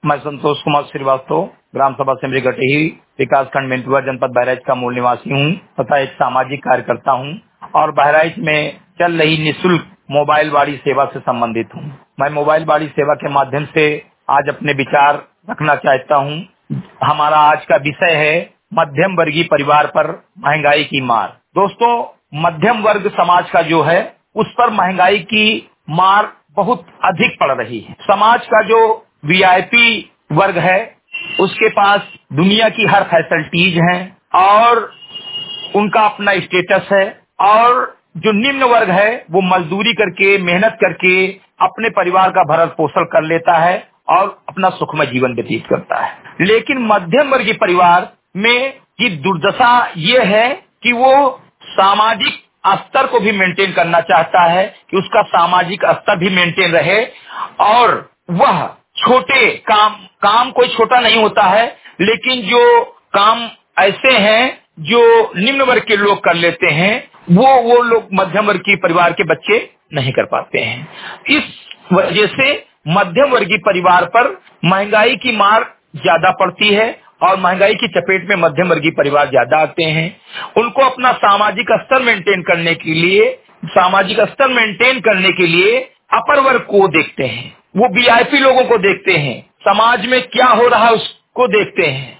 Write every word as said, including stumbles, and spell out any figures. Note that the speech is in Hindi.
मैं संतोष कुमार श्रीवास्तव, ग्राम सभा सिमरी गटेही, विकास खंड मेंटुआ, जनपद बहराइच का मूल निवासी हूँ तथा एक सामाजिक कार्यकर्ता हूँ और बहराइच में चल रही निःशुल्क मोबाइल बाड़ी सेवा से संबंधित हूँ। मैं मोबाइल बाड़ी सेवा के माध्यम से आज अपने विचार रखना चाहता हूँ। हमारा आज का विषय है मध्यम वर्गीय परिवार पर महंगाई की मार। दोस्तों, मध्यम वर्ग समाज का जो है उस पर महंगाई की मार बहुत अधिक पड़ रही है। समाज का जो वीआईपी वर्ग है उसके पास दुनिया की हर फैसिलिटीज हैं और उनका अपना स्टेटस है, और जो निम्न वर्ग है वो मजदूरी करके, मेहनत करके अपने परिवार का भरण पोषण कर लेता है और अपना सुखमय जीवन व्यतीत करता है। लेकिन मध्यम वर्गीय परिवार में की दुर्दशा ये है कि वो सामाजिक स्तर को भी मेंटेन करना चाहता है कि उसका सामाजिक स्तर भी मेंटेन रहे, और वह छोटे काम काम कोई छोटा नहीं होता है, लेकिन जो काम ऐसे हैं जो निम्न वर्ग के लोग कर लेते हैं वो वो लोग मध्यम वर्ग के परिवार के बच्चे नहीं कर पाते हैं। इस वजह से मध्यम वर्गीय परिवार पर महंगाई की मार ज्यादा पड़ती है और महंगाई की चपेट में मध्यम वर्गीय परिवार ज्यादा आते हैं। उनको अपना सामाजिक स्तर मेंटेन करने के लिए सामाजिक स्तर मेंटेन करने के लिए अपर वर्ग को देखते हैं, वो वीआईपी लोगों को देखते हैं, समाज में क्या हो रहा है उसको देखते हैं,